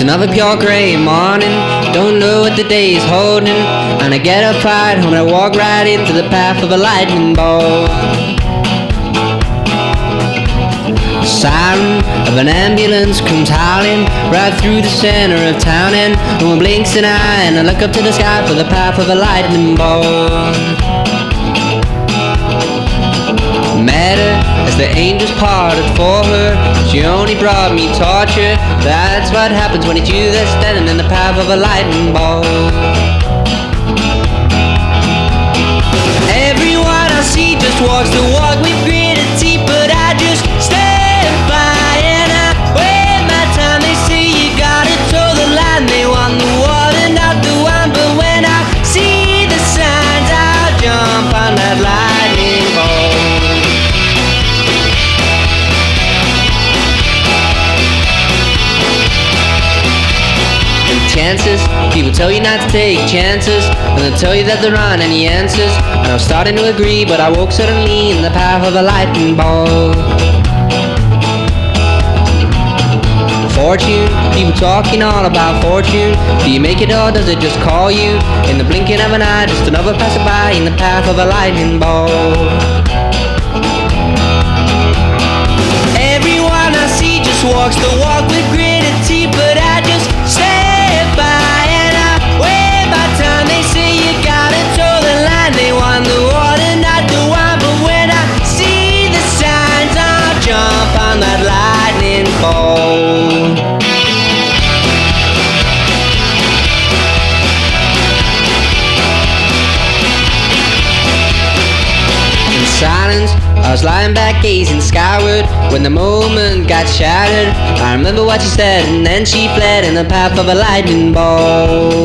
another pure gray morning. Don't know what the day is holding, and I get up right home and I walk right into the path of a lightning bolt. The siren of an ambulance comes howling right through the center of town, and no one blinks an eye, and I look up to the sky for the path of a lightning bolt. Met her as the angels parted for her. She only brought me torture. That's what happens when it's you that's standing in the path of a lightning bolt. Everyone I see just walks the walk with gritted teeth, but I just stand by and I wait my time. They say you gotta toe the line. They want the water, not the wine, but when I see the signs, I'll jump on that lightning bolt. Chances, people tell you not to take chances, and they'll tell you that there aren't any answers. And I was starting to agree, but I woke suddenly in the path of a lightning bolt. Fortune, people talking all about fortune. Do you make it or does it just call you? In the blinking of an eye, just another passerby in the path of a lightning bolt. Everyone I see just walks the walk with gritted teeth, but I just stand by and I wait my time. They say you gotta toe the line. They want the water, not the wine, but when I see the signs, I'll jump on that lightning bolt. In silence, I was lying back gazing skyward when the moment got shattered. I remember what she said, and then she fled in the path of a lightning bolt.